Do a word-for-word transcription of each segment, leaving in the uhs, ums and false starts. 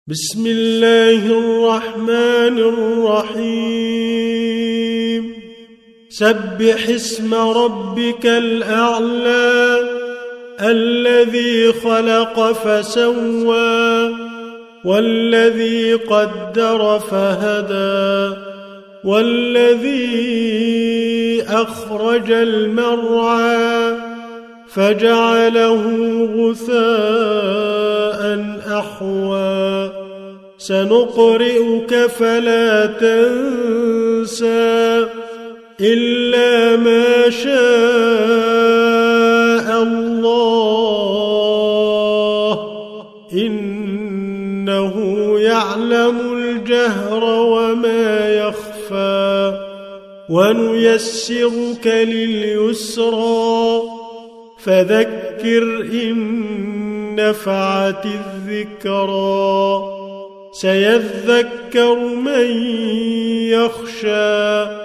بسم الله الرحمن الرحيم سبح اسم ربك الأعلى الذي خلق فسوى والذي قدر فهدى والذي أخرج المرعى فجعله غثاء أحوى سنقرئك فلا تنسى إلا ما شاء الله إنه يعلم الجهر وما يخفى ونيسرك لليسرى فذكر إن نفعت الذكرى سيذكر من يخشى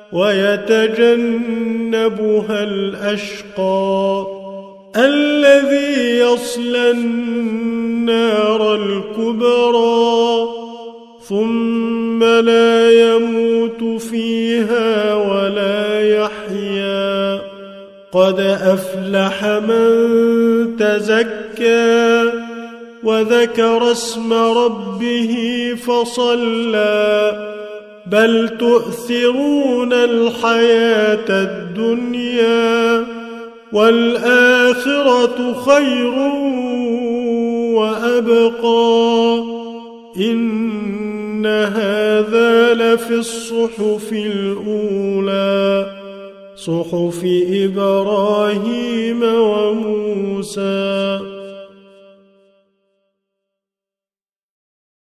ويتجنبها الأشقى الذي يصلى النار الكبرى ثم لا يموت فيها ولا يحيا قد أفلح من تزكى وذكر اسم ربه فصلى بل تؤثرون الحياة الدنيا والآخرة خير وأبقى إن هذا لفي الصحف الأولى صحف إبراهيم وموسى.